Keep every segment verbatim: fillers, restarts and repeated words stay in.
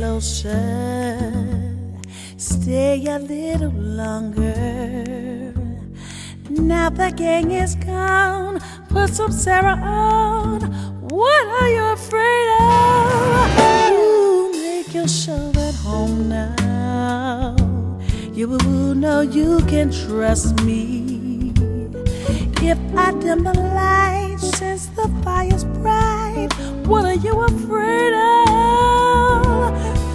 closer, stay a little longer. Now the gang is gone, put some Sarah on. What are you afraid of? Ooh, make yourself at home now. You know you can trust me. If I dim the lights since the fire's bright, what are you afraid of?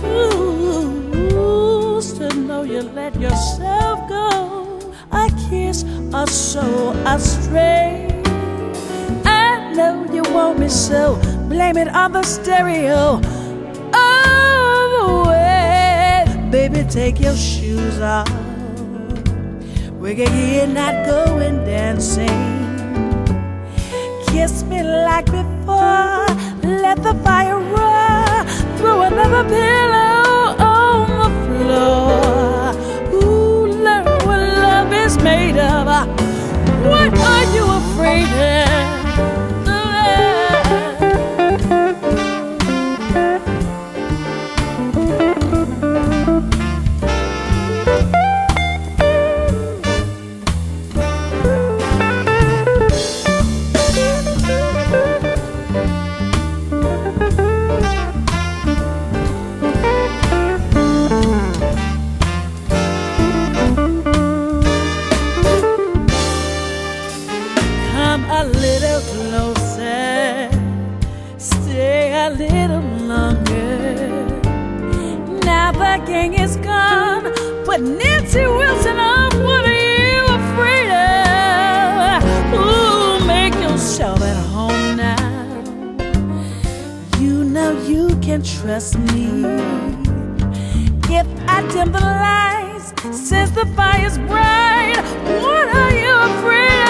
Ooh, to know you let yourself go, a kiss or so astray. I know you want me so, blame it on the stereo. Oh, way, baby, take your shoes off. We're here not going dancing. Kiss me like before, let the fire roar. Throw another pillow on the floor. Ooh, learn what love is made of. What are you afraid of? A little closer, stay a little longer. Now the gang is gone, but Nancy Wilson up. What are you afraid of? Ooh, make yourself at home now. You know you can trust me. If I dim the lights since the fire's bright, what are you afraid of?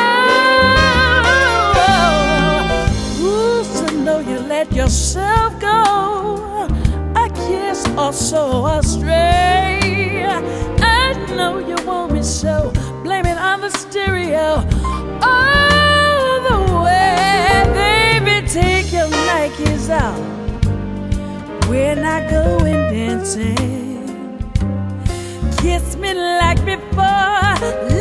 Let yourself go, a kiss or so astray. I know you want me so, blame it on the stereo. All the way, baby, take your Nikes out. We're not going dancing. Kiss me like before.